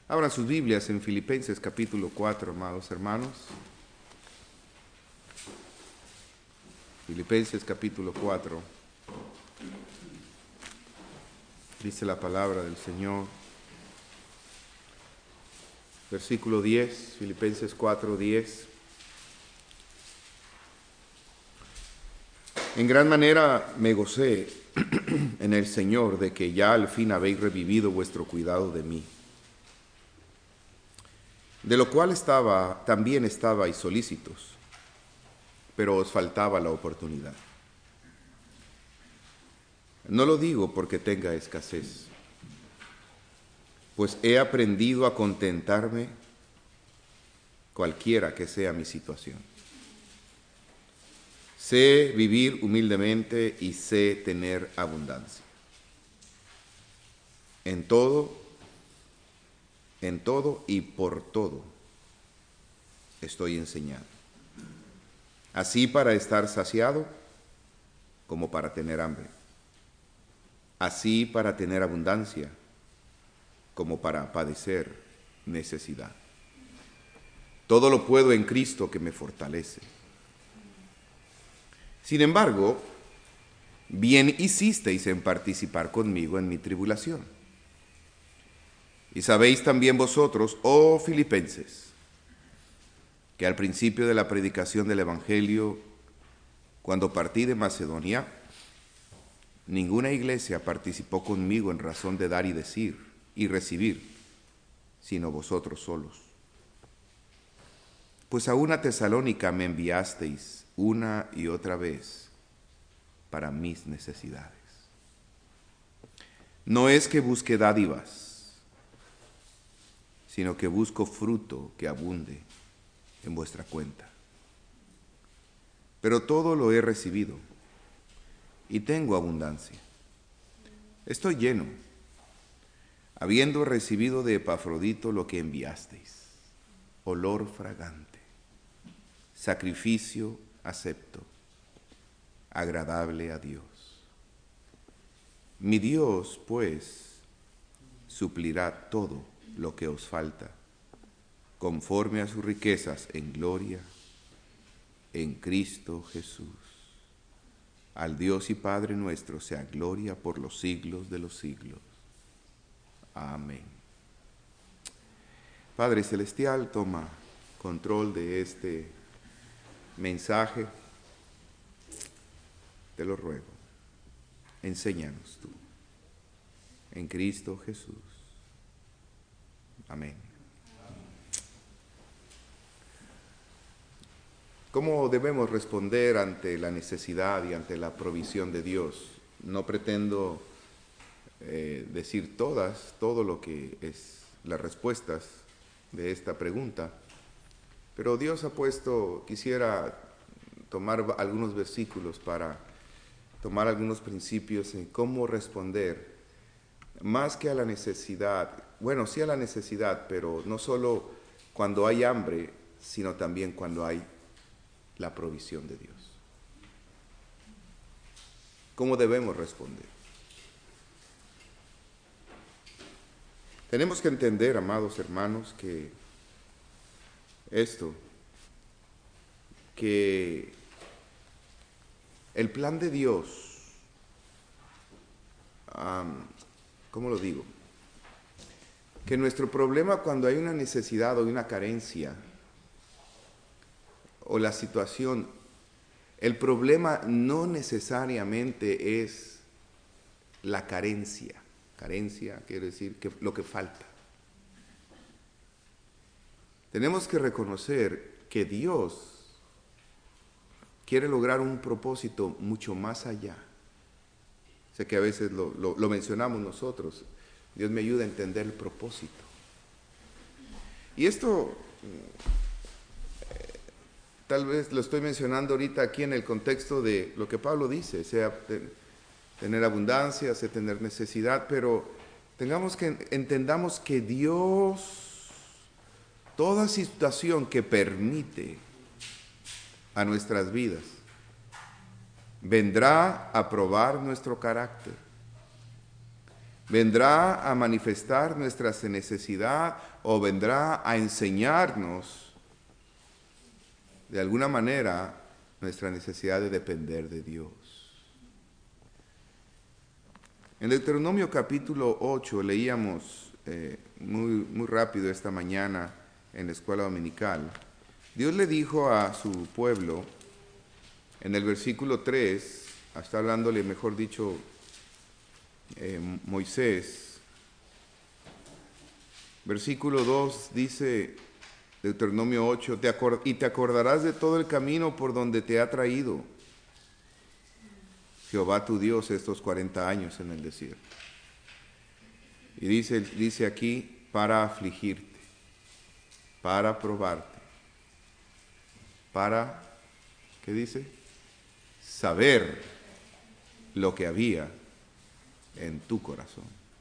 Abran sus Biblias en Filipenses capítulo 4, amados hermanos. Filipenses capítulo 4. Dice la palabra del Señor. Versículo 10, Filipenses 4, 10. En gran manera me gocé en el Señor de que ya al fin habéis revivido vuestro cuidado de mí, de lo cual también estabais solícitos, pero os faltaba la oportunidad. No lo digo porque tenga escasez, pues he aprendido a contentarme cualquiera que sea mi situación. Sé vivir humildemente y sé tener abundancia. En todo y por todo estoy enseñado. Así para estar saciado como para tener hambre. Así para tener abundancia como para padecer necesidad. Todo lo puedo en Cristo que me fortalece. Sin embargo, bien hicisteis en participar conmigo en mi tribulación. Y sabéis también vosotros, oh filipenses, que al principio de la predicación del Evangelio, cuando partí de Macedonia, ninguna iglesia participó conmigo en razón de dar y decir y recibir, sino vosotros solos. Pues a una Tesalónica me enviasteis una y otra vez para mis necesidades. No es que busque dádivas, sino que busco fruto que abunde en vuestra cuenta. Pero todo lo he recibido y tengo abundancia. Estoy lleno, habiendo recibido de Epafrodito lo que enviasteis, olor fragante, sacrificio acepto, agradable a Dios. Mi Dios, pues, suplirá todo lo que os falta, conforme a sus riquezas en gloria, en Cristo Jesús. Al Dios y Padre nuestro sea gloria por los siglos de los siglos. Amén. Padre Celestial, toma control de este mensaje. Te lo ruego. Enséñanos tú. En Cristo Jesús. Amén. ¿Cómo debemos responder ante la necesidad y ante la provisión de Dios? No pretendo decir todo lo que es las respuestas de esta pregunta, pero Dios ha quisiera tomar algunos versículos para tomar algunos principios en cómo responder, más que a la necesidad, bueno, sí a la necesidad, pero no solo cuando hay hambre, sino también cuando hay la provisión de Dios. ¿Cómo debemos responder? Tenemos que entender, amados hermanos, que el plan de Dios, ¿cómo lo digo? Que nuestro problema cuando hay una necesidad o una carencia, o la situación, el problema no necesariamente es la carencia. Carencia quiere decir que lo que falta. Tenemos que reconocer que Dios quiere lograr un propósito mucho más allá. Sé que a veces lo mencionamos nosotros. Dios me ayuda a entender el propósito. Y esto tal vez lo estoy mencionando ahorita aquí en el contexto de lo que Pablo dice, sea tener abundancia, sea tener necesidad, pero entendamos que Dios, toda situación que permite a nuestras vidas, vendrá a probar nuestro carácter, vendrá a manifestar nuestra necesidad o vendrá a enseñarnos de alguna manera nuestra necesidad de depender de Dios. En Deuteronomio capítulo 8 leíamos muy rápido esta mañana en la escuela dominical. Dios le dijo a su pueblo, en el versículo 3, está hablándole, mejor dicho, Moisés. Versículo 2 dice, Deuteronomio 8, y te acordarás de todo el camino por donde te ha traído Jehová tu Dios estos 40 años en el desierto. Y dice aquí, para afligirte, para probarte, para, ¿qué dice? Saber lo que había en tu corazón.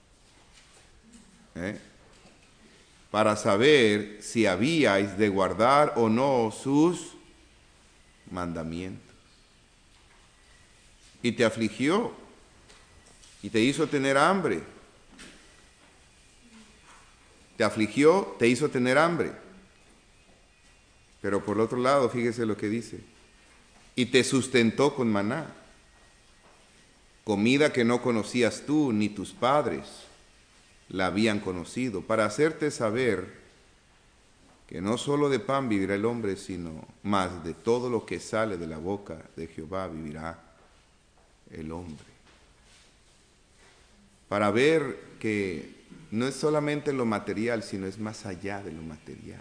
Para saber si habíais de guardar o no sus mandamientos. Y te afligió, y te hizo tener hambre. Te afligió, te hizo tener hambre. Pero por otro lado, fíjese lo que dice. Y te sustentó con maná, comida que no conocías tú ni tus padres la habían conocido, para hacerte saber que no solo de pan vivirá el hombre, sino más de todo lo que sale de la boca de Jehová vivirá el hombre. Para ver que no es solamente lo material, sino es más allá de lo material,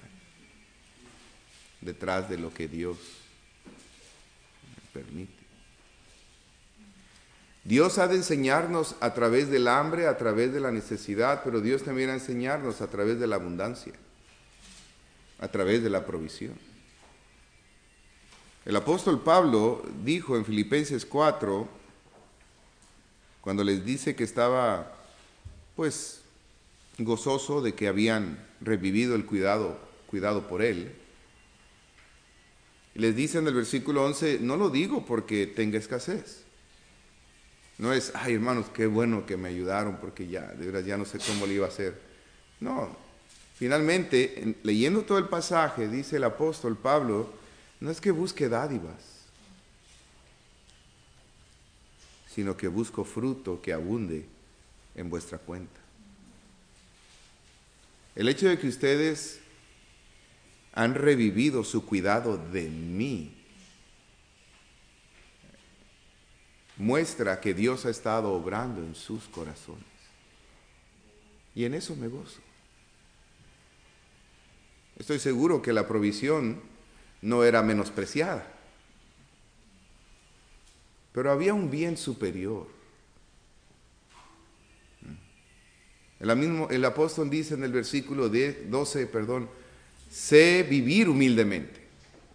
detrás de lo que Dios permite. Dios ha de enseñarnos a través del hambre, a través de la necesidad, pero Dios también ha de enseñarnos a través de la abundancia, a través de la provisión. El apóstol Pablo dijo en Filipenses 4, cuando les dice que estaba, pues, gozoso de que habían revivido el cuidado por él, y les dice en el versículo 11, no lo digo porque tenga escasez. No es, ay hermanos, qué bueno que me ayudaron porque ya, de verdad ya no sé cómo le iba a hacer. No, finalmente, leyendo todo el pasaje, dice el apóstol Pablo, no es que busque dádivas, sino que busco fruto que abunde en vuestra cuenta. El hecho de que ustedes han revivido su cuidado de mí muestra que Dios ha estado obrando en sus corazones. Y en eso me gozo. Estoy seguro que la provisión no era menospreciada, pero había un bien superior. El apóstol dice en el versículo 12, sé vivir humildemente,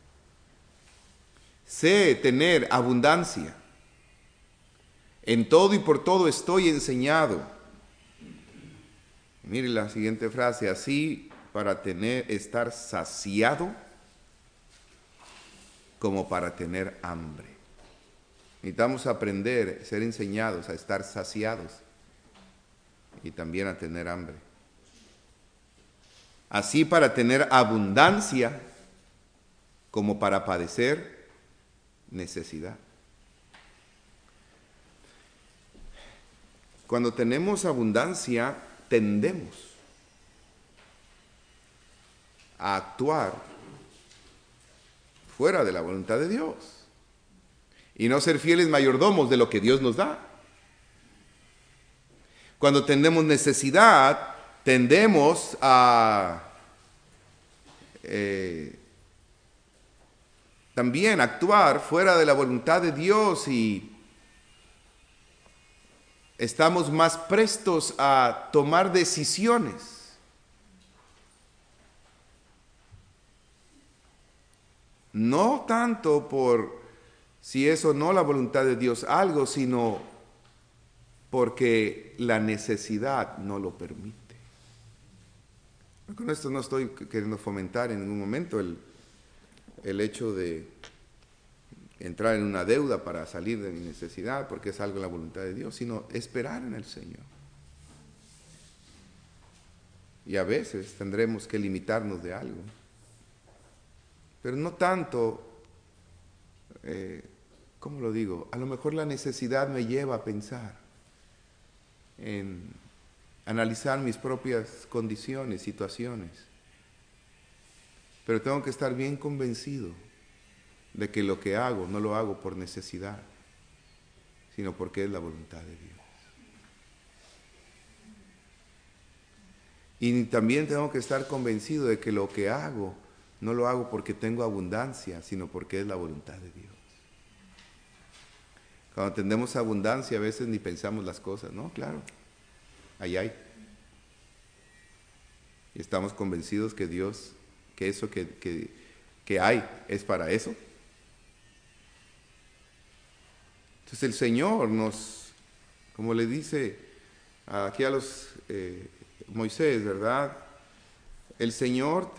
sé tener abundancia. En todo y por todo estoy enseñado. Mire la siguiente frase, así para estar saciado como para tener hambre. Necesitamos aprender, ser enseñados a estar saciados y también a tener hambre. Así para tener abundancia como para padecer necesidad. Cuando tenemos abundancia, tendemos a actuar fuera de la voluntad de Dios y no ser fieles mayordomos de lo que Dios nos da. Cuando tenemos necesidad, tendemos a también actuar fuera de la voluntad de Dios y estamos más prestos a tomar decisiones. No tanto por si es o no la voluntad de Dios algo, sino porque la necesidad no lo permite. Con esto no estoy queriendo fomentar en ningún momento el hecho de entrar en una deuda para salir de mi necesidad, porque es algo en la voluntad de Dios, sino esperar en el Señor. Y a veces tendremos que limitarnos de algo. Pero no tanto, ¿cómo lo digo? A lo mejor la necesidad me lleva a pensar en analizar mis propias condiciones, situaciones. Pero tengo que estar bien convencido de que lo que hago no lo hago por necesidad, sino porque es la voluntad de Dios. Y también tengo que estar convencido de que lo que hago no lo hago porque tengo abundancia, sino porque es la voluntad de Dios. Cuando tenemos abundancia a veces ni pensamos las cosas, ¿no? Claro, ahí hay. Y estamos convencidos que Dios, que eso que hay es para eso. Entonces el Señor nos, como le dice aquí a los Moisés, ¿verdad? El Señor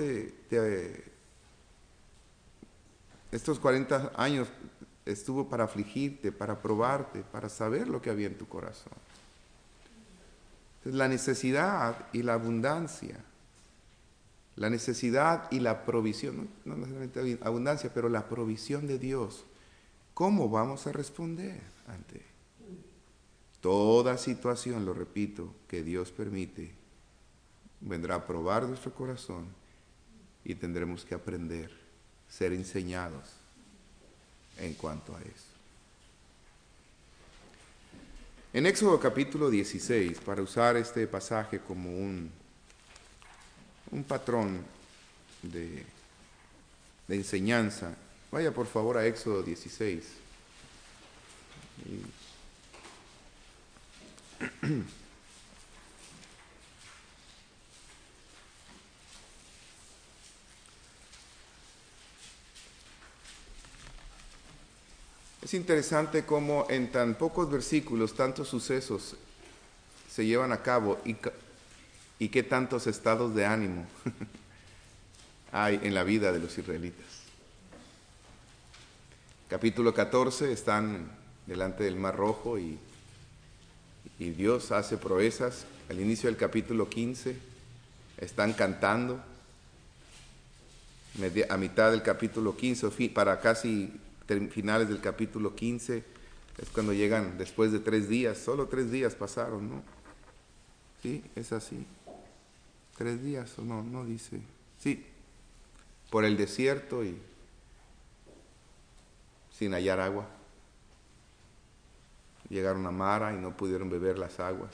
estos 40 años estuvo para afligirte, para probarte, para saber lo que había en tu corazón. Entonces la necesidad y la abundancia, la necesidad y la provisión, no necesariamente abundancia, pero la provisión de Dios, ¿cómo vamos a responder ante toda situación, lo repito, que Dios permite? Vendrá a probar nuestro corazón y tendremos que aprender, ser enseñados en cuanto a eso. En Éxodo capítulo 16, para usar este pasaje como un patrón de enseñanza, vaya por favor a Éxodo 16. Es interesante cómo en tan pocos versículos tantos sucesos se llevan a cabo y qué tantos estados de ánimo hay en la vida de los israelitas. Capítulo 14, están delante del Mar Rojo y Dios hace proezas. Al inicio del capítulo 15 están cantando. A mitad del capítulo 15, para casi finales del capítulo 15, es cuando llegan después de 3 días, solo 3 días pasaron, ¿no? Sí, es así. 3 días o no dice. Sí, por el desierto y sin hallar agua. Llegaron a Mara y no pudieron beber las aguas.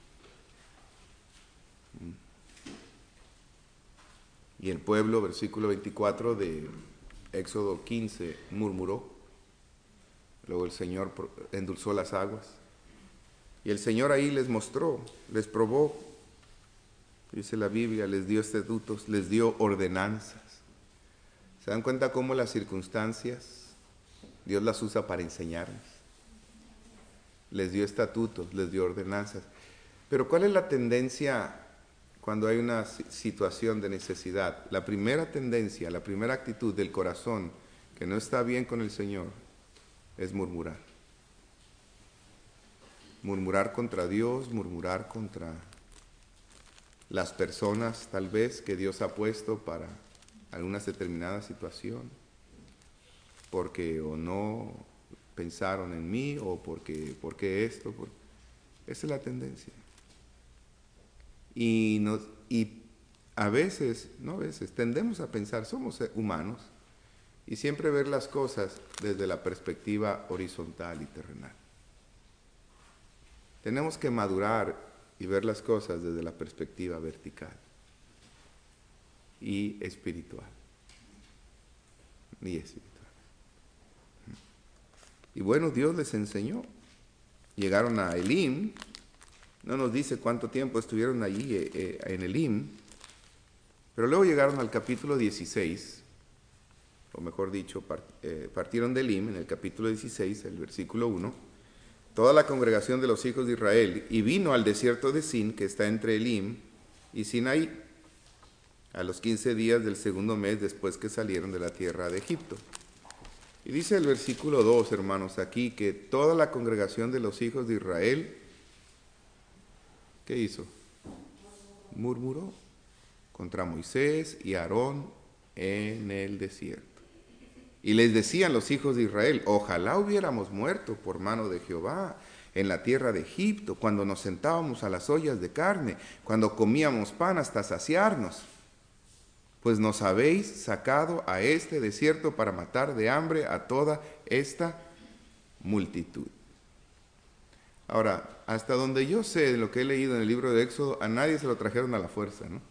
Y el pueblo, versículo 24 de Éxodo 15, murmuró. Luego el Señor endulzó las aguas. Y el Señor ahí les mostró, les probó. Dice la Biblia, les dio estatutos, les dio ordenanzas. ¿Se dan cuenta cómo las circunstancias Dios las usa para enseñarnos? Les dio estatutos, les dio ordenanzas. Pero ¿cuál es la tendencia cuando hay una situación de necesidad? La primera tendencia, la primera actitud del corazón que no está bien con el Señor es murmurar. Murmurar contra Dios, murmurar contra las personas tal vez que Dios ha puesto para alguna determinada situación, porque o no pensaron en mí o porque esto. Esa es la tendencia. Y a veces, tendemos a pensar, somos humanos, y siempre ver las cosas desde la perspectiva horizontal y terrenal. Tenemos que madurar y ver las cosas desde la perspectiva vertical y espiritual. Y bueno, Dios les enseñó. Llegaron a Elim. No nos dice cuánto tiempo estuvieron allí en Elim, pero luego llegaron al capítulo 16, o mejor dicho, partieron de Elim en el capítulo 16, el versículo 1, toda la congregación de los hijos de Israel, y vino al desierto de Sin, que está entre Elim y Sinaí, a los 15 días del segundo mes después que salieron de la tierra de Egipto. Y dice el versículo 2, hermanos, aquí, que toda la congregación de los hijos de Israel, ¿qué hizo? Murmuró. contra Moisés y Aarón en el desierto. Y les decían los hijos de Israel: ojalá hubiéramos muerto por mano de Jehová en la tierra de Egipto, cuando nos sentábamos a las ollas de carne, cuando comíamos pan hasta saciarnos. Pues nos habéis sacado a este desierto para matar de hambre a toda esta multitud. Ahora, hasta donde yo sé de lo que he leído en el libro de Éxodo, a nadie se lo trajeron a la fuerza, ¿no?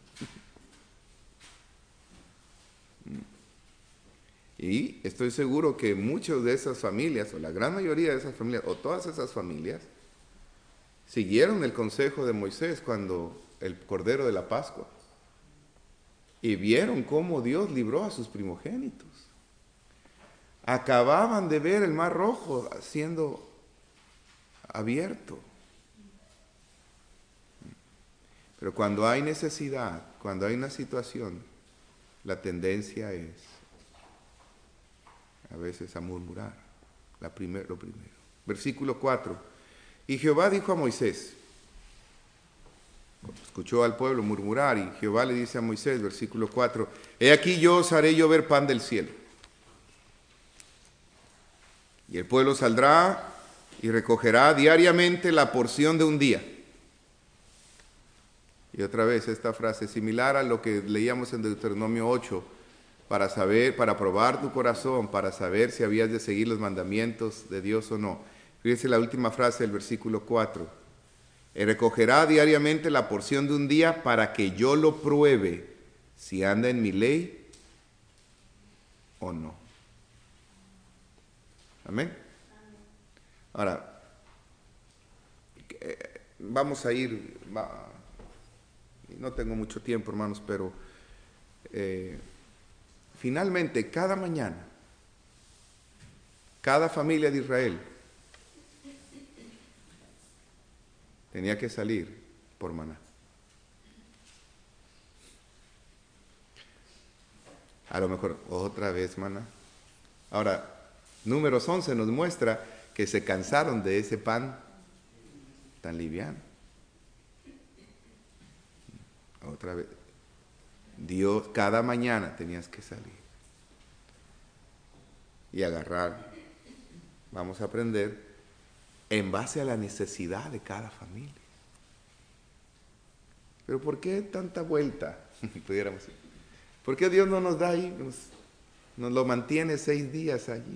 Y estoy seguro que muchas de esas familias, o la gran mayoría de esas familias, o todas esas familias, siguieron el consejo de Moisés cuando el Cordero de la Pascua, y vieron cómo Dios libró a sus primogénitos. Acababan de ver el Mar Rojo siendo abierto. Pero cuando hay necesidad, cuando hay una situación, la tendencia es a veces a murmurar. Lo primero. Versículo 4. Y Jehová dijo a Moisés, escuchó al pueblo murmurar, y Jehová le dice a Moisés, versículo 4, he aquí yo os haré llover pan del cielo. Y el pueblo saldrá y recogerá diariamente la porción de un día. Y otra vez esta frase similar a lo que leíamos en Deuteronomio 8, para saber, para probar tu corazón, para saber si habías de seguir los mandamientos de Dios o no. Fíjense la última frase del versículo 4. Y recogerá diariamente la porción de un día para que yo lo pruebe si anda en mi ley o no. Amén. Ahora, vamos a ir, no tengo mucho tiempo, hermanos, pero finalmente cada mañana, cada familia de Israel tenía que salir por maná. A lo mejor otra vez maná. Ahora, Números 11 nos muestra que se cansaron de ese pan tan liviano. Otra vez. Dios, cada mañana tenías que salir y agarrar. Vamos a aprender en base a la necesidad de cada familia. Pero ¿por qué tanta vuelta? Pudiéramos decir. ¿Por qué Dios no nos da ahí, nos lo mantiene 6 días allí?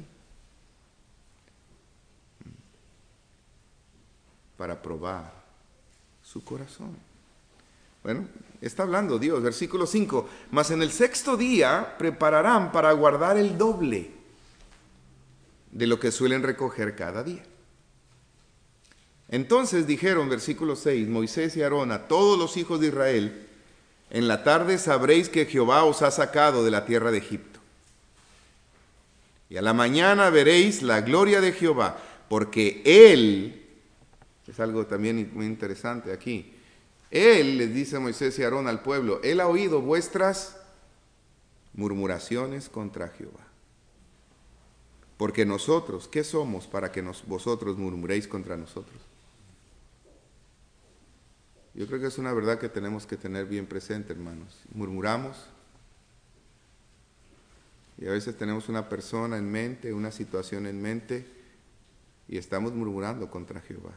Para probar su corazón. Bueno, está hablando Dios, versículo 5, mas en el 6º día prepararán para guardar el doble de lo que suelen recoger cada día. Entonces dijeron, versículo 6, Moisés y Aarón a todos los hijos de Israel, en la tarde sabréis que Jehová os ha sacado de la tierra de Egipto. Y a la mañana veréis la gloria de Jehová, porque Él, es algo también muy interesante aquí, Él, les dice Moisés y Aarón al pueblo, Él ha oído vuestras murmuraciones contra Jehová. Porque nosotros, ¿qué somos para que vosotros murmuréis contra nosotros? Yo creo que es una verdad que tenemos que tener bien presente, hermanos. Murmuramos y a veces tenemos una persona en mente, una situación en mente y estamos murmurando contra Jehová.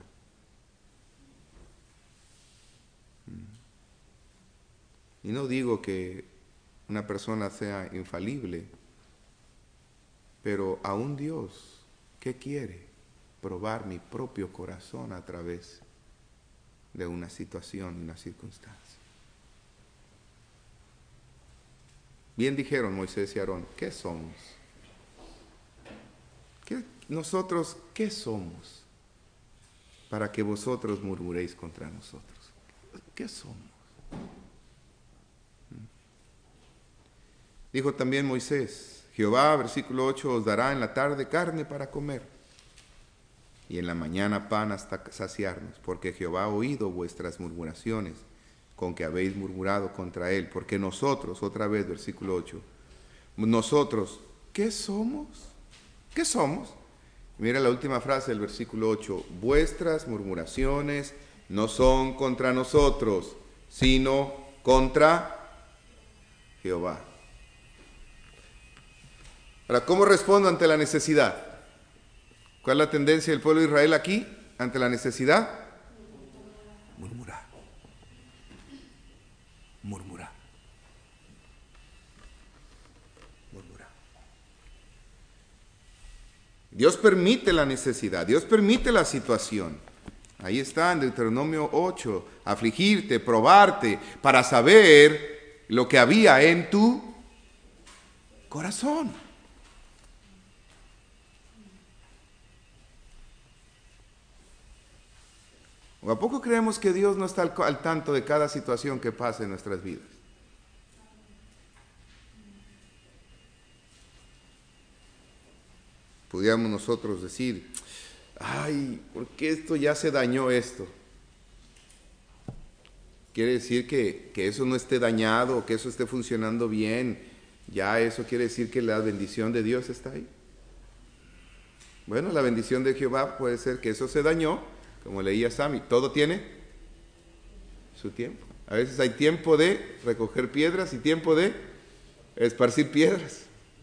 Y no digo que una persona sea infalible, pero aún Dios, ¿qué quiere? Probar mi propio corazón a través de una situación, una circunstancia. Bien dijeron Moisés y Aarón, ¿qué somos? ¿Nosotros qué somos para que vosotros murmuréis contra nosotros? ¿Qué somos? Dijo también Moisés, Jehová, versículo 8, os dará en la tarde carne para comer, y en la mañana pan hasta saciarnos, porque Jehová ha oído vuestras murmuraciones, con que habéis murmurado contra él, porque nosotros, otra vez, versículo 8, nosotros, ¿qué somos? ¿Qué somos? Mira la última frase del versículo 8, vuestras murmuraciones no son contra nosotros, sino contra Jehová. Ahora, ¿cómo respondo ante la necesidad? ¿Cuál es la tendencia del pueblo de Israel aquí ante la necesidad? Murmurar. Murmurar. Murmurar. Dios permite la necesidad, Dios permite la situación. Ahí está en Deuteronomio 8, afligirte, probarte, para saber lo que había en tu corazón. ¿O a poco creemos que Dios no está al tanto de cada situación que pasa en nuestras vidas? Pudiéramos nosotros decir, ay, ¿por qué esto ya se dañó esto? Quiere decir que eso no esté dañado, que eso esté funcionando bien. Ya eso quiere decir que la bendición de Dios está ahí. Bueno, la bendición de Jehová puede ser que eso se dañó, como leía Sammy, todo tiene su tiempo. A veces hay tiempo de recoger piedras y tiempo de esparcir piedras.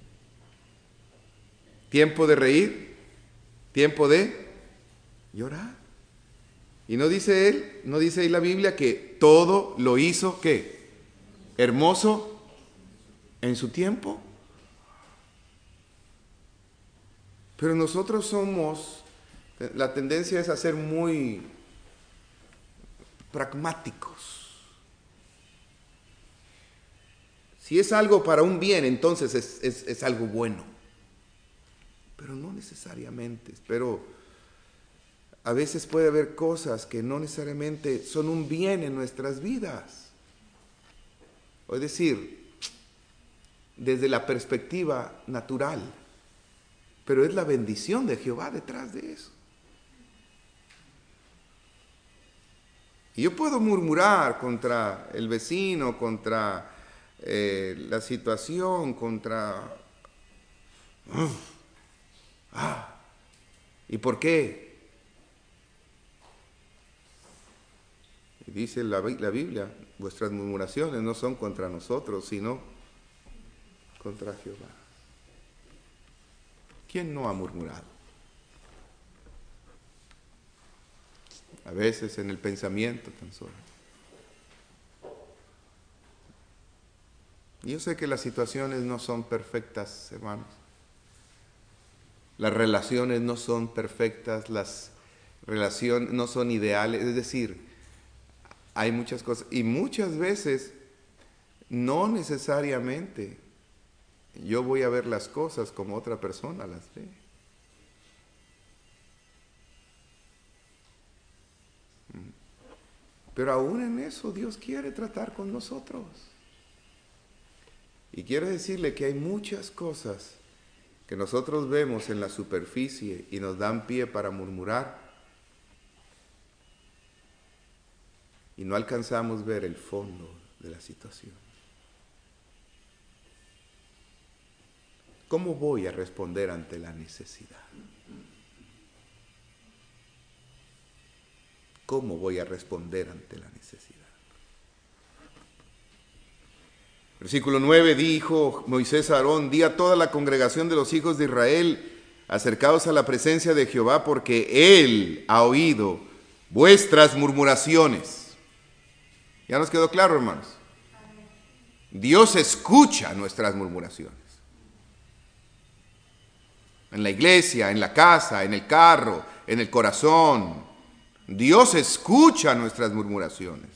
Tiempo de reír, tiempo de llorar. Y no dice él, no dice ahí la Biblia que todo lo hizo, ¿qué? Hermoso en su tiempo. Pero nosotros la tendencia es a ser muy pragmáticos. Si es algo para un bien, entonces es algo bueno. Pero no necesariamente. Pero a veces puede haber cosas que no necesariamente son un bien en nuestras vidas. Es decir, desde la perspectiva natural. Pero es la bendición de Jehová detrás de eso. Y yo puedo murmurar contra el vecino, contra la situación, contra... ¿Y por qué? Y dice la Biblia, vuestras murmuraciones no son contra nosotros, sino contra Jehová. ¿Quién no ha murmurado? A veces en el pensamiento tan solo. Yo sé que las situaciones no son perfectas, hermanos. Las relaciones no son perfectas, las relaciones no son ideales. Es decir, hay muchas cosas. Y muchas veces, no necesariamente yo voy a ver las cosas como otra persona las ve. Pero aún en eso Dios quiere tratar con nosotros. Y quiero decirle que hay muchas cosas que nosotros vemos en la superficie y nos dan pie para murmurar y no alcanzamos ver el fondo de la situación. ¿Cómo voy a responder ante la necesidad? ¿Cómo voy a responder ante la necesidad? Versículo 9, dijo Moisés a Aarón, di a toda la congregación de los hijos de Israel, acercaos a la presencia de Jehová, porque Él ha oído vuestras murmuraciones. ¿Ya nos quedó claro, hermanos? Dios escucha nuestras murmuraciones. En la iglesia, en la casa, en el carro, en el corazón. Dios escucha nuestras murmuraciones.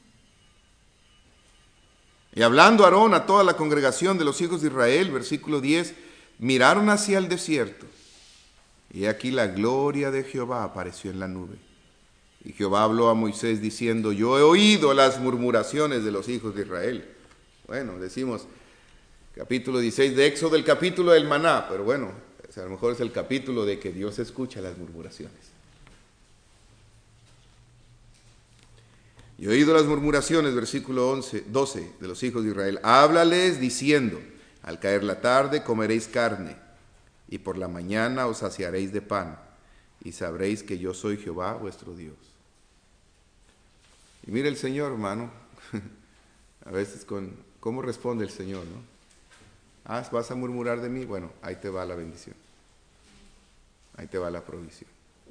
Y hablando Aarón a toda la congregación de los hijos de Israel, versículo 10, miraron hacia el desierto. Y aquí la gloria de Jehová apareció en la nube. Y Jehová habló a Moisés diciendo, yo he oído las murmuraciones de los hijos de Israel. Bueno, decimos capítulo 16 de Éxodo, el capítulo del maná, pero bueno, a lo mejor es el capítulo de que Dios escucha las murmuraciones. Y he oído las murmuraciones, versículo 12 de los hijos de Israel. Háblales diciendo, al caer la tarde comeréis carne, y por la mañana os saciaréis de pan, y sabréis que yo soy Jehová vuestro Dios. Y mire el Señor, hermano, a veces con ¿Cómo responde el Señor, no? ¿Vas a murmurar de mí? Bueno, ahí te va la bendición. Ahí te va la provisión.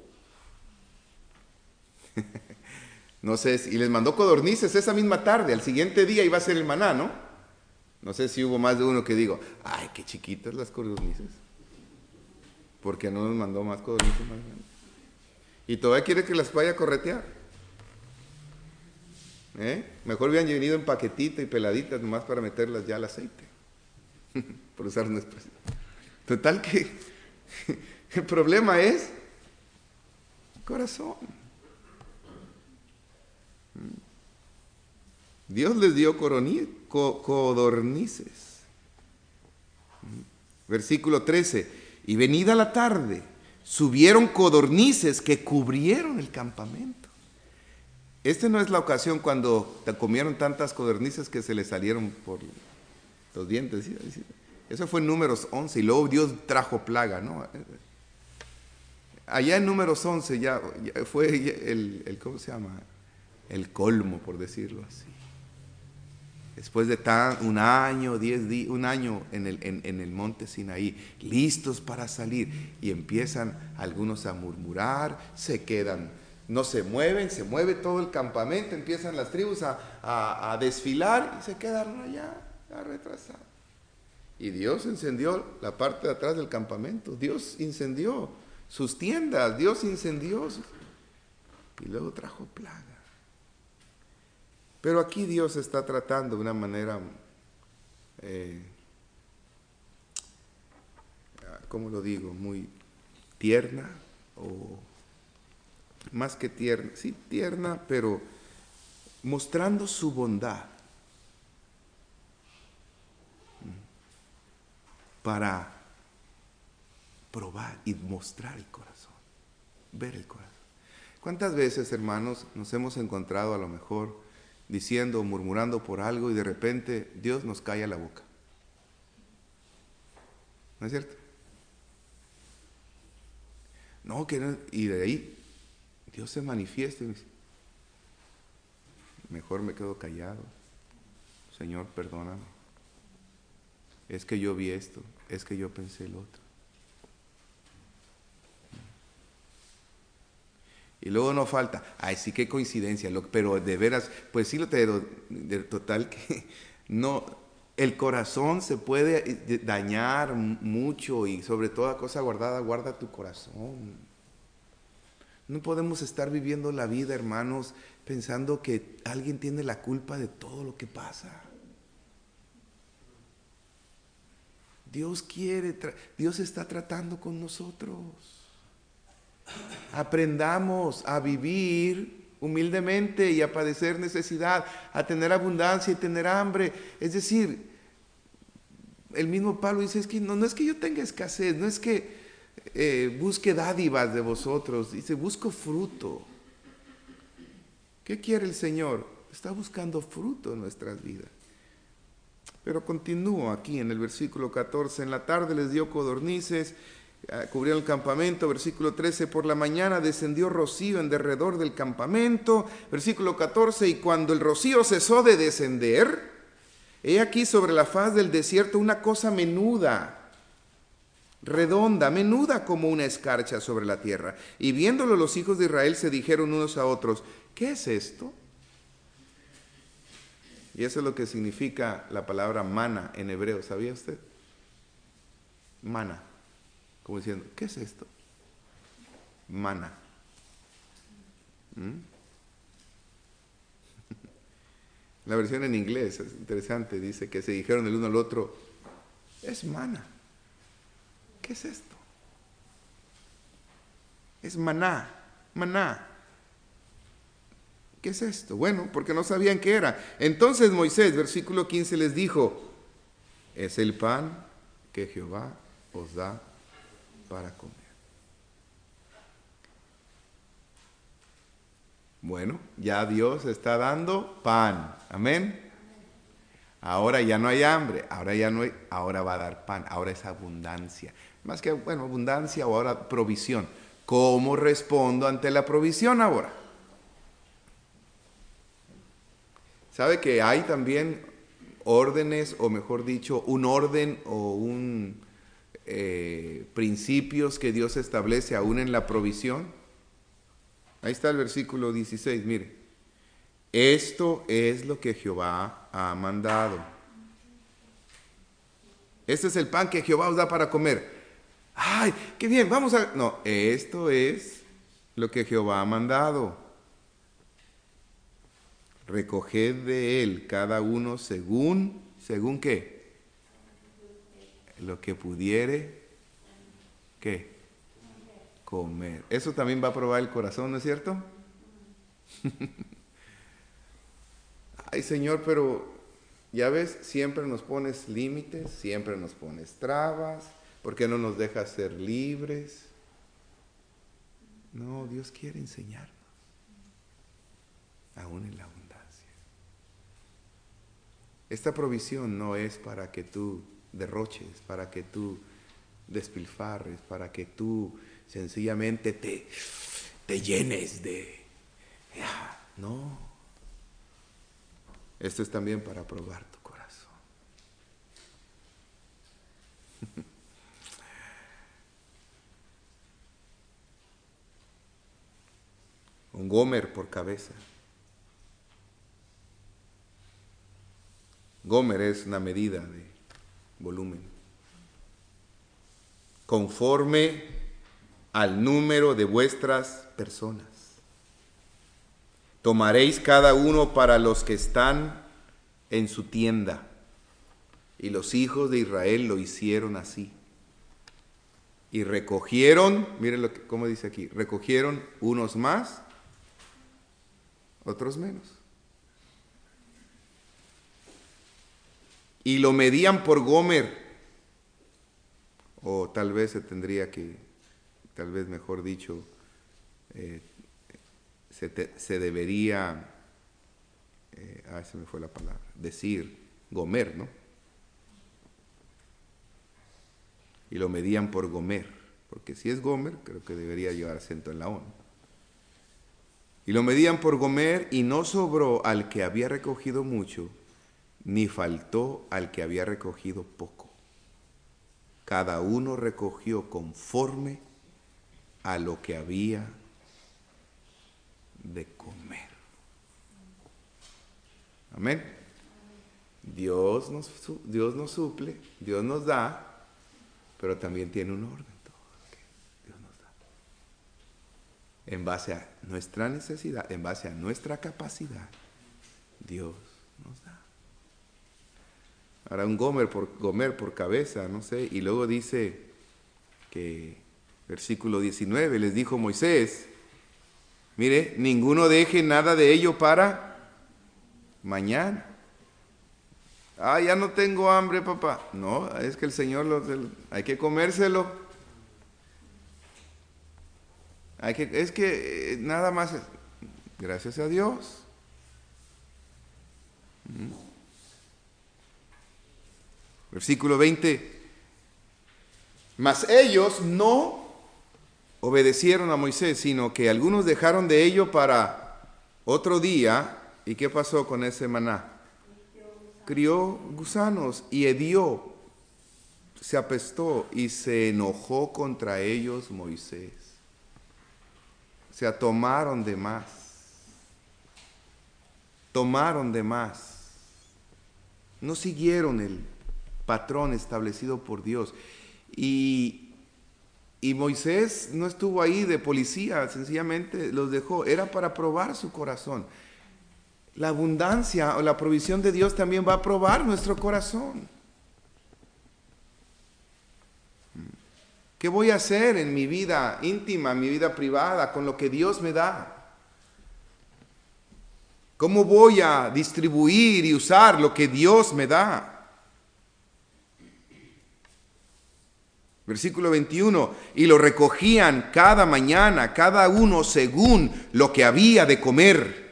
No sé, y les mandó codornices esa misma tarde. Al siguiente día iba a ser el maná, ¿no? No sé si hubo más de uno que digo, ay, qué chiquitas las codornices. ¿Por qué no nos mandó más codornices más grandes? Y todavía quiere que las vaya a corretear. Mejor hubieran venido en paquetito y peladitas nomás para meterlas ya al aceite. Por usar una expresión. Total que el problema es corazón. Dios les dio codornices. Versículo 13. Y venida la tarde, subieron codornices que cubrieron el campamento. Esta no es la ocasión cuando te comieron tantas codornices que se les salieron por los dientes. Eso fue en Números 11 y luego Dios trajo plaga, ¿no? Allá en Números 11 ya fue el ¿cómo se llama? El colmo, por decirlo así. Después de un año, 10 días, un año en el monte Sinaí, listos para salir, y empiezan algunos a murmurar, se quedan, no se mueven, se mueve todo el campamento, empiezan las tribus a desfilar y se quedaron allá, a retrasar. Y Dios encendió la parte de atrás del campamento, Dios incendió sus tiendas, Dios incendió y luego trajo plaga. Pero aquí Dios está tratando de una manera, ¿cómo lo digo? Muy tierna, o más que tierna, sí tierna, pero mostrando su bondad para probar y mostrar el corazón, ver el corazón. ¿Cuántas veces, hermanos, nos hemos encontrado a lo mejor diciendo o murmurando por algo y de repente Dios nos calla la boca? ¿No es cierto? No, que no, y de ahí Dios se manifiesta y dice, mejor me quedo callado. Señor, perdóname. Es que yo vi esto, es que yo pensé el otro. Y luego no falta, ay, sí, qué coincidencia, pero de veras, pues sí, de total que no, el corazón se puede dañar mucho, y sobre toda cosa guardada, guarda tu corazón. No podemos estar viviendo la vida, hermanos, pensando que alguien tiene la culpa de todo lo que pasa. Dios está tratando con nosotros. Aprendamos a vivir humildemente y a padecer necesidad, a tener abundancia y tener hambre. Es decir, el mismo Pablo dice, es que no es que yo tenga escasez, no es que busque dádivas de vosotros, dice, busco fruto. ¿Qué quiere el Señor? Está buscando fruto en nuestras vidas. Pero continúo aquí en el versículo 14, en la tarde les dio codornices, cubrieron el campamento. Versículo 13, por la mañana descendió rocío en derredor del campamento. Versículo 14, y cuando el rocío cesó de descender, he aquí sobre la faz del desierto una cosa menuda, redonda, menuda como una escarcha sobre la tierra. Y viéndolo los hijos de Israel se dijeron unos a otros, ¿qué es esto? Y eso es lo que significa la palabra mana en hebreo, ¿sabía usted? Mana. Como diciendo, ¿qué es esto? Mana. La versión en inglés es interesante, dice que se dijeron el uno al otro, es mana. ¿Qué es esto? Es maná, maná. ¿Qué es esto? Bueno, porque no sabían qué era. Entonces Moisés, versículo 15, les dijo, es el pan que Jehová os da para comer. Bueno, ya Dios está dando pan. Amén. Ahora ya no hay hambre, ahora va a dar pan, ahora es abundancia. Más que, abundancia o ahora provisión. ¿Cómo respondo ante la provisión ahora? ¿Sabe que hay también órdenes, o mejor dicho, un orden o principios que Dios establece aún en la provisión. Ahí está el versículo 16, mire. Esto es lo que Jehová ha mandado. Este es el pan que Jehová os da para comer. ¡Ay, qué bien! Vamos a... No, esto es lo que Jehová ha mandado. Recoged de él cada uno según qué, lo que pudiere, ¿qué? Comer. Eso también va a probar el corazón, ¿no es cierto? Ay, Señor, pero ya ves, siempre nos pones límites, siempre nos pones trabas. ¿Por qué no nos dejas ser libres? No, Dios quiere enseñarnos, aún en la abundancia. Esta provisión no es para que tú derroches, para que tú despilfarres, para que tú sencillamente te llenes de... No. Esto es también para probar tu corazón. Un gomer por cabeza. Gomer es una medida de volumen. Conforme al número de vuestras personas. Tomaréis cada uno para los que están en su tienda. Y los hijos de Israel lo hicieron así. Y recogieron, miren cómo dice aquí, recogieron unos más, otros menos. Y lo medían por gomer. O tal vez se tendría que, tal vez mejor dicho, se debería, se me fue la palabra, decir gomer, ¿no? Y lo medían por gomer, porque si es gomer, creo que debería llevar acento en la O, ¿no? Y lo medían por gomer, y no sobró al que había recogido mucho, ni faltó al que había recogido poco. Cada uno recogió conforme a lo que había de comer. Amén. Dios nos suple, Dios nos da, pero también tiene un orden todo lo que Dios nos da. En base a nuestra necesidad, en base a nuestra capacidad, Dios nos da. Ahora un gomer por cabeza, no sé, y luego dice que, versículo 19, les dijo Moisés, mire, ninguno deje nada de ello para mañana. Ya no tengo hambre, papá. No, es que el Señor hay que comérselo. Es que nada más, gracias a Dios. Versículo 20. Mas ellos no obedecieron a Moisés, sino que algunos dejaron de ello para otro día. ¿Y qué pasó con ese maná? Crió gusanos y hedió, se apestó y se enojó contra ellos Moisés. O sea, tomaron de más. No siguieron el patrón establecido por Dios. Y Moisés no estuvo ahí de policía, sencillamente los dejó. Era para probar su corazón. La abundancia o la provisión de Dios también va a probar nuestro corazón. ¿Qué voy a hacer en mi vida íntima, en mi vida privada, con lo que Dios me da? ¿Cómo voy a distribuir y usar lo que Dios me da? Versículo 21, y lo recogían cada mañana, cada uno según lo que había de comer.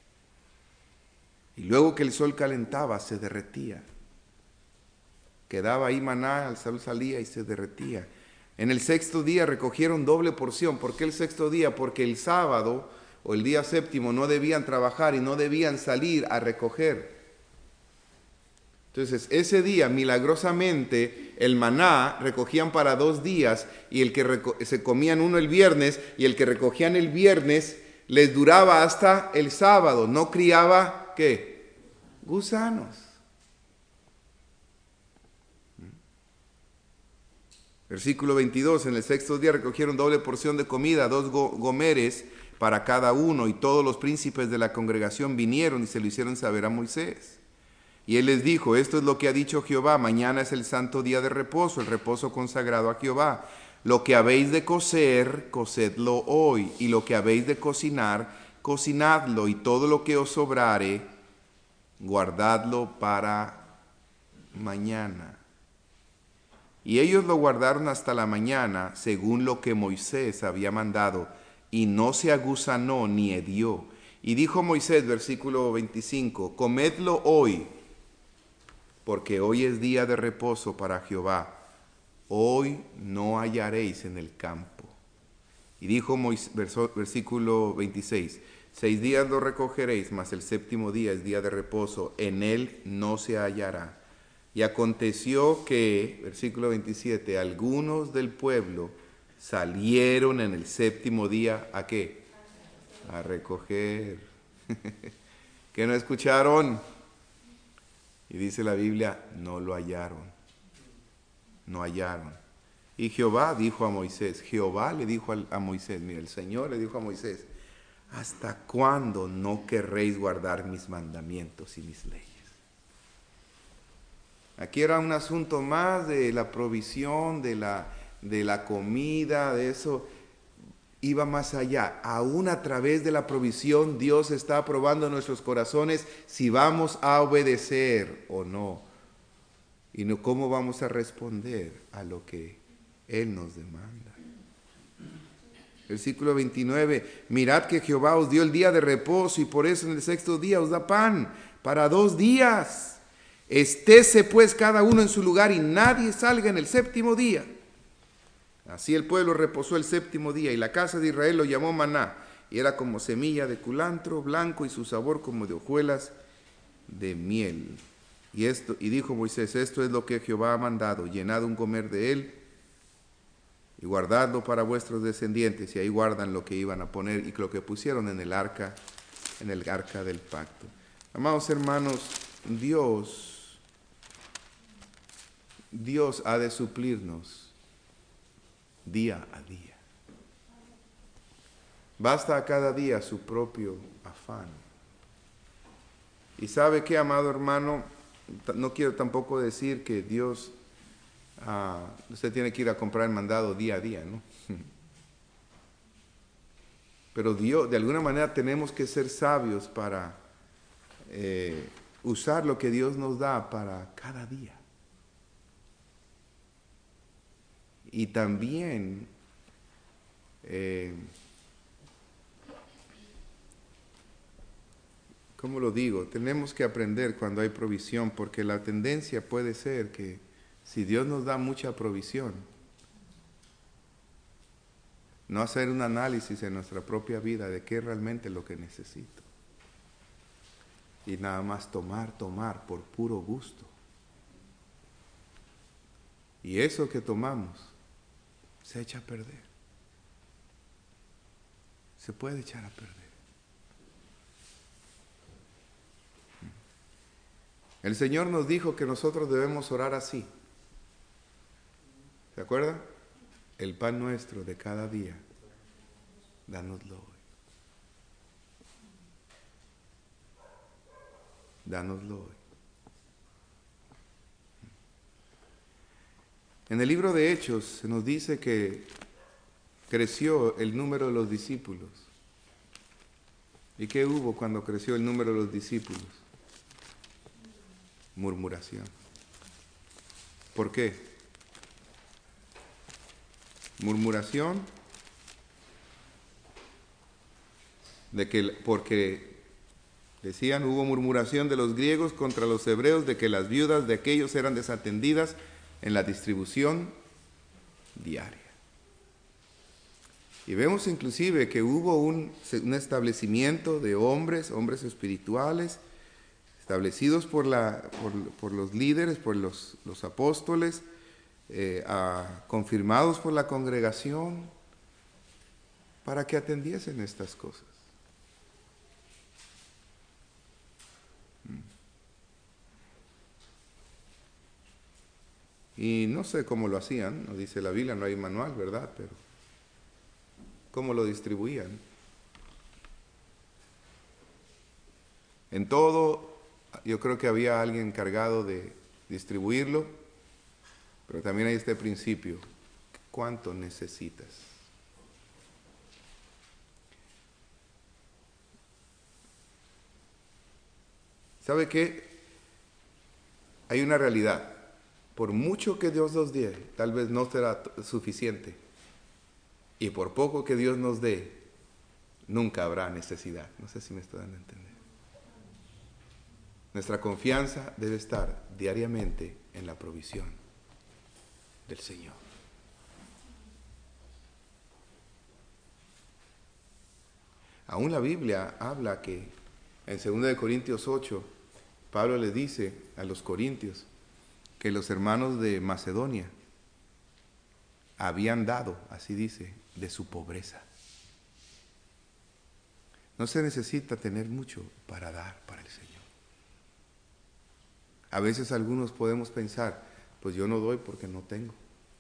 Y luego que el sol calentaba, se derretía. Quedaba ahí maná, el sol salía y se derretía. En el sexto día recogieron doble porción. ¿Por qué el sexto día? Porque el sábado o el día séptimo no debían trabajar y no debían salir a recoger. Entonces, ese día, milagrosamente, el maná recogían para 2 días, y el que se comían uno el viernes, y el que recogían el viernes les duraba hasta el sábado. No criaba, ¿qué? Gusanos. Versículo 22, en el 6º día recogieron doble porción de comida, 2 gomeres para cada uno, y todos los príncipes de la congregación vinieron y se lo hicieron saber a Moisés. Y él les dijo, esto es lo que ha dicho Jehová, mañana es el santo día de reposo, el reposo consagrado a Jehová. Lo que habéis de cocer, cocedlo hoy, y lo que habéis de cocinar, cocinadlo, y todo lo que os sobrare, guardadlo para mañana. Y ellos lo guardaron hasta la mañana, según lo que Moisés había mandado, y no se agusanó ni hedió. Y dijo Moisés, versículo 25, comedlo hoy, porque hoy es día de reposo para Jehová. Hoy no hallaréis en el campo. Y dijo Moisés, versículo 26, 6 días lo recogeréis, mas el 7º día es día de reposo, en él no se hallará. Y aconteció que, versículo 27, algunos del pueblo salieron en el 7º día, ¿a qué? A recoger. ¿Qué no escucharon? Y dice la Biblia, no lo hallaron. No hallaron. Y Jehová dijo a Moisés, Jehová le dijo a Moisés, mira, el Señor le dijo a Moisés, ¿hasta cuándo no querréis guardar mis mandamientos y mis leyes? Aquí era un asunto más de la provisión, de la comida, de eso. Iba más allá. Aún a través de la provisión, Dios está probando nuestros corazones si vamos a obedecer o no. Y no cómo vamos a responder a lo que Él nos demanda. Versículo 29. Mirad que Jehová os dio el día de reposo, y por eso en el 6º día os da pan para 2 días. Estése pues cada uno en su lugar, y nadie salga en el 7º día. Así el pueblo reposó el 7º día, y la casa de Israel lo llamó maná, y era como semilla de culantro blanco, y su sabor como de hojuelas de miel. Y dijo Moisés, esto es lo que Jehová ha mandado, llenad un gomer de él, y guardadlo para vuestros descendientes. Y ahí guardan lo que iban a poner, y lo que pusieron en el arca del pacto. Amados hermanos, Dios ha de suplirnos día a día. Basta a cada día su propio afán. Y sabe qué, amado hermano, no quiero tampoco decir que Dios, usted tiene que ir a comprar el mandado día a día, ¿no? Pero Dios, de alguna manera tenemos que ser sabios para usar lo que Dios nos da para cada día. Y también ¿cómo lo digo? Tenemos que aprender cuando hay provisión, porque la tendencia puede ser que si Dios nos da mucha provisión, no hacer un análisis en nuestra propia vida de qué es realmente lo que necesito. Y nada más tomar por puro gusto. Y eso que tomamos se echa a perder. Se puede echar a perder. El Señor nos dijo que nosotros debemos orar así. ¿Se acuerda? El pan nuestro de cada día, dánoslo hoy. Dánoslo hoy. En el libro de Hechos se nos dice que creció el número de los discípulos. ¿Y qué hubo cuando creció el número de los discípulos? Murmuración. ¿Por qué? Murmuración porque decían, hubo murmuración de los griegos contra los hebreos de que las viudas de aquellos eran desatendidas en la distribución diaria. Y vemos inclusive que hubo un establecimiento de hombres espirituales, establecidos por los líderes, por los apóstoles, confirmados por la congregación, para que atendiesen estas cosas. Y no sé cómo lo hacían, no dice la Biblia, no hay manual, ¿verdad? Pero ¿cómo lo distribuían? En todo, yo creo que había alguien encargado de distribuirlo, pero también hay este principio: ¿cuánto necesitas? ¿Sabe qué? Hay una realidad. Por mucho que Dios nos dé, tal vez no será suficiente. Y por poco que Dios nos dé, nunca habrá necesidad. No sé si me estoy dando a entender. Nuestra confianza debe estar diariamente en la provisión del Señor. Aún la Biblia habla que en 2 Corintios 8, Pablo le dice a los corintios que los hermanos de Macedonia habían dado, así dice, de su pobreza. No se necesita tener mucho para dar para el Señor. A veces algunos podemos pensar, pues yo no doy porque no tengo.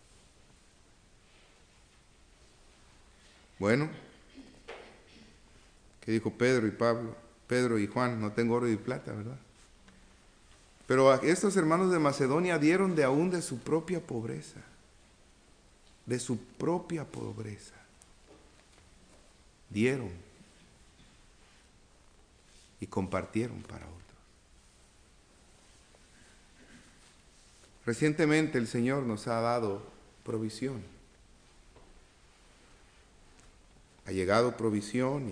Bueno, ¿qué dijo Pedro y Pablo? Pedro y Juan, no tengo oro y plata, ¿verdad? Pero estos hermanos de Macedonia dieron de aún de su propia pobreza. De su propia pobreza. Dieron y compartieron para otros. Recientemente el Señor nos ha dado provisión. Ha llegado provisión y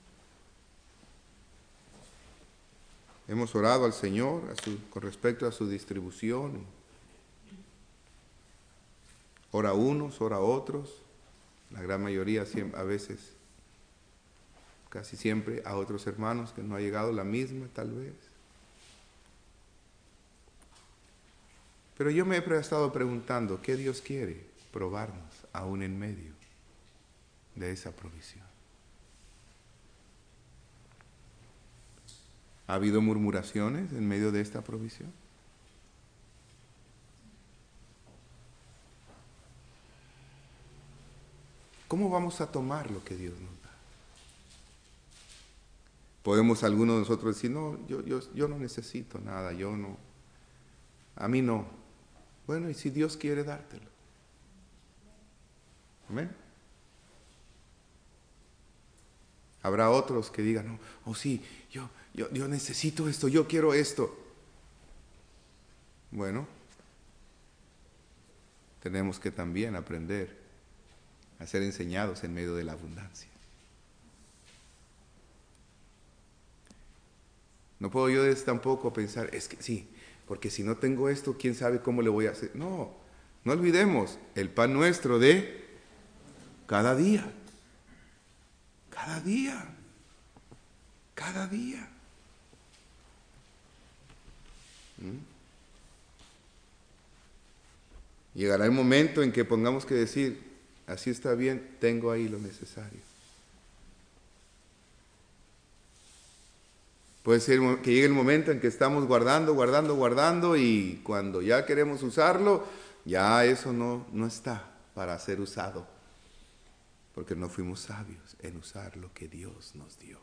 hemos orado al Señor con respecto a su distribución. Ora unos, ora otros. La gran mayoría, a veces, casi siempre, a otros hermanos que no ha llegado la misma, tal vez. Pero yo me he estado preguntando, ¿qué Dios quiere probarnos aún en medio de esa provisión? ¿Ha habido murmuraciones en medio de esta provisión? ¿Cómo vamos a tomar lo que Dios nos da? Podemos algunos de nosotros decir, no, yo no necesito nada, a mí no. Bueno, ¿y si Dios quiere dártelo? ¿Amén? Habrá otros que digan, no, oh sí, yo necesito esto, yo quiero esto. Bueno, tenemos que también aprender a ser enseñados en medio de la abundancia. No puedo yo tampoco pensar, es que sí, porque si no tengo esto, ¿quién sabe cómo le voy a hacer? No olvidemos el pan nuestro de cada día. Cada día. Cada día. Llegará el momento en que pongamos que decir, así está bien, tengo ahí lo necesario. Puede ser que llegue el momento en que estamos guardando y cuando ya queremos usarlo, ya eso no está para ser usado, porque no fuimos sabios en usar lo que Dios nos dio.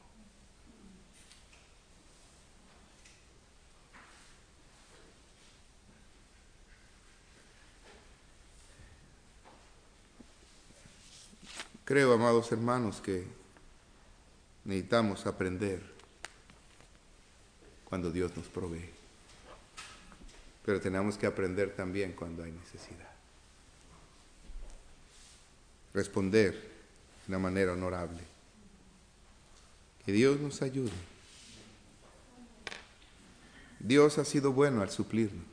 Creo, amados hermanos, que necesitamos aprender cuando Dios nos provee. Pero tenemos que aprender también cuando hay necesidad. Responder de una manera honorable. Que Dios nos ayude. Dios ha sido bueno al suplirnos.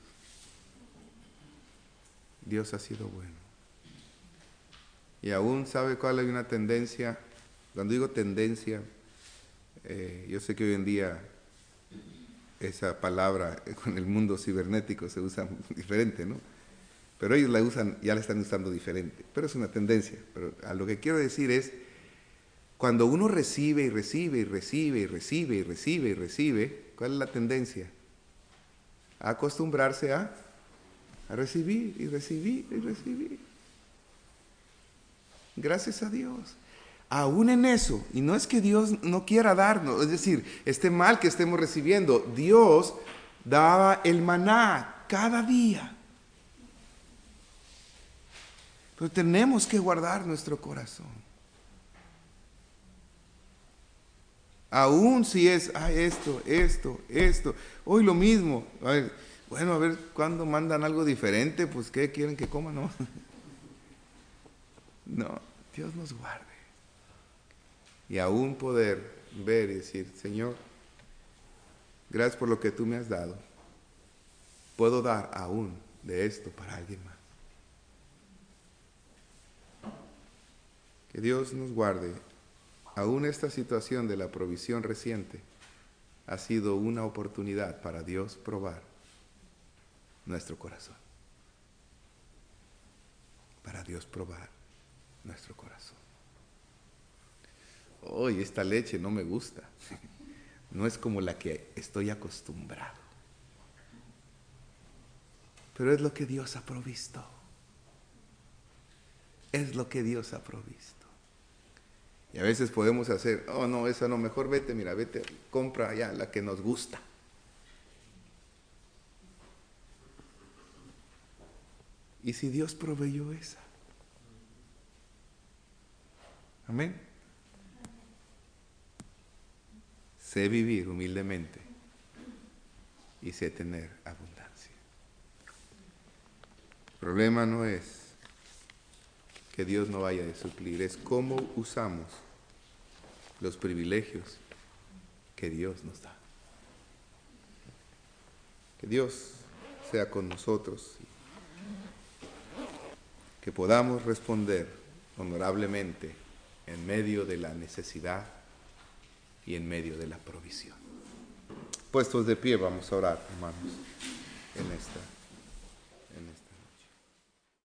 Dios ha sido bueno. Y aún sabe cuál hay una tendencia. Cuando digo tendencia, yo sé que hoy en día esa palabra con el mundo cibernético se usa diferente, ¿no? Pero ellos la usan, ya la están usando diferente. Pero es una tendencia. Pero a lo que quiero decir es, cuando uno recibe y recibe y recibe y recibe y recibe y recibe, ¿cuál es la tendencia? A acostumbrarse a recibir y recibir y recibir. Gracias a Dios. Aún en eso, y no es que Dios no quiera darnos, es decir, esté mal que estemos recibiendo, Dios daba el maná cada día. Pero tenemos que guardar nuestro corazón. Aún si es, esto, hoy lo mismo. A ver cuándo mandan algo diferente, pues ¿qué quieren que coma? No, no, Dios nos guarde. Y aún poder ver y decir, Señor, gracias por lo que tú me has dado. Puedo dar aún de esto para alguien más. Que Dios nos guarde. Aún esta situación de la provisión reciente ha sido una oportunidad para Dios probar nuestro corazón. Para Dios probar nuestro corazón. Hoy esta leche no me gusta. No es como la que estoy acostumbrado. Pero es lo que Dios ha provisto. Es lo que Dios ha provisto. Y a veces podemos hacer, oh no, esa no, mejor vete, compra allá la que nos gusta. ¿Y si Dios proveyó esa? Amén. Sé vivir humildemente y sé tener abundancia. El problema no es que Dios no vaya a suplir, es cómo usamos los privilegios que Dios nos da. Que Dios sea con nosotros, que podamos responder honorablemente en medio de la necesidad y en medio de la provisión. Puestos de pie, vamos a orar, hermanos, en esta.